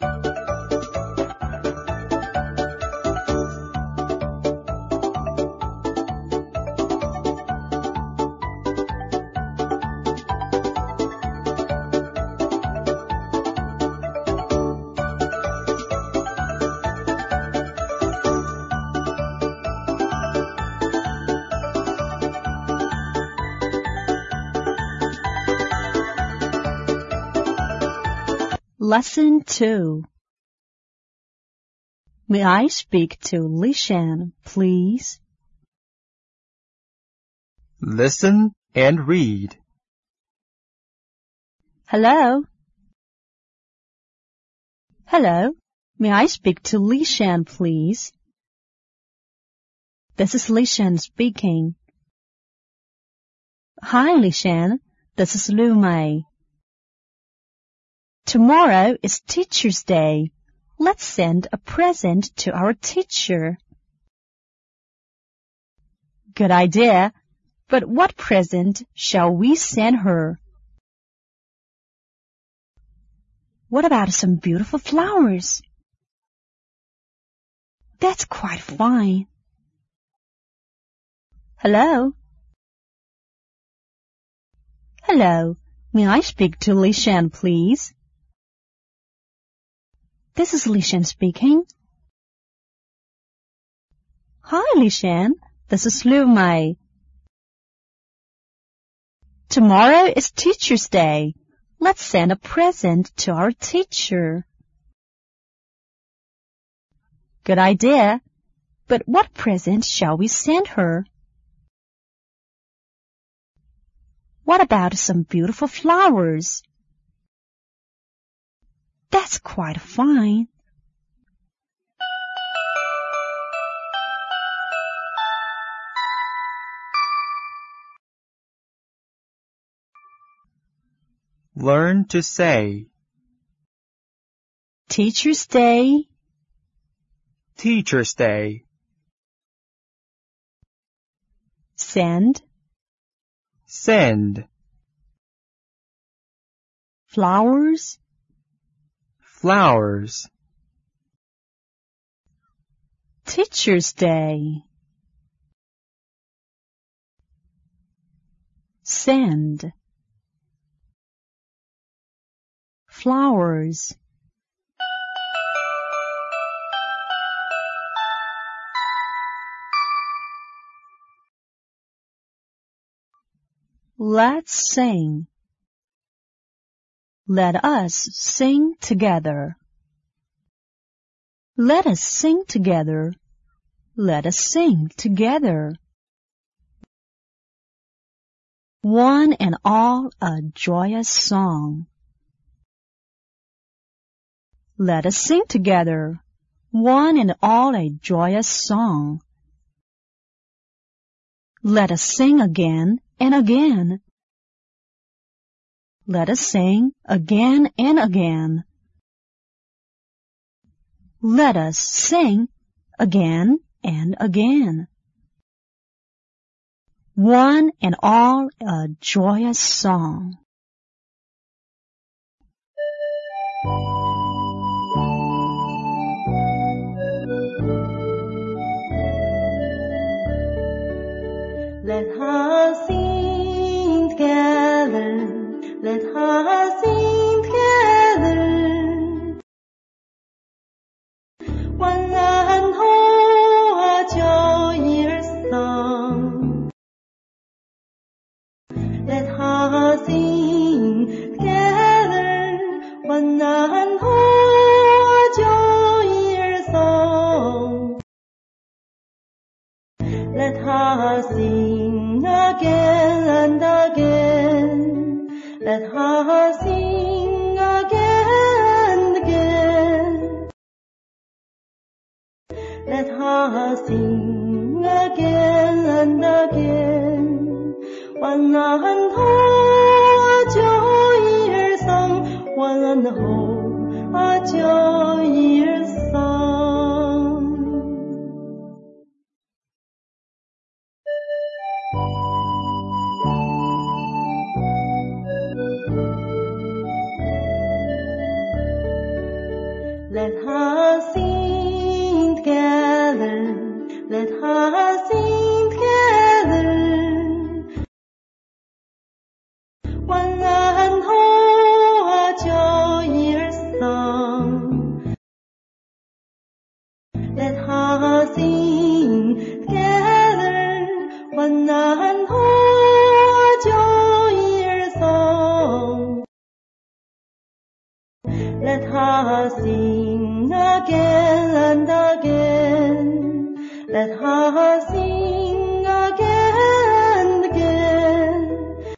Lesson 2. May I speak to Lishan, please? Listen and read. Hello? Hello? May I speak to Lishan, please? This is Lishan speaking. Hi, Lishan. This is Lu Mei. Tomorrow is Teacher's Day. Let's send a present to our teacher. Good idea. But what present shall we send her? What about some beautiful flowers? That's quite fine. Hello? Hello. May I speak to Lishan, please? This is Lishan speaking. Hi, Lishan. This is Lu Mei. Tomorrow is Teacher's Day. Let's send a present to our teacher. Good idea. But what present shall we send her? What about some beautiful flowers? That's quite fine. Learn to say Teacher's Day, Teacher's Day, send, send, flowers, flowers, Teacher's Day, send, flowers. Let's sing. Let us sing together. Let us sing together. Let us sing together. One and all a joyous song. Let us sing together. One and all a joyous song. Let us sing again and again. Let us sing again and again. Let us sing again and again. One and all a joyous song. Let us sing together. Let us sing together. 万难后就一而丧。Let us sing together. 万难后就一而丧。Let us sing again and again. Let us sing again and again. Let us sing again and again. 万难后就一而丧，万难后就一而丧。 Let her sing again and again. Let her sing again and again.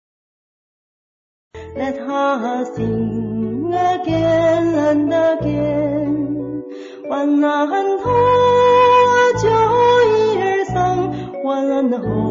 Let her sing again and again. 晚安，头啊，就一儿桑，晚安，后。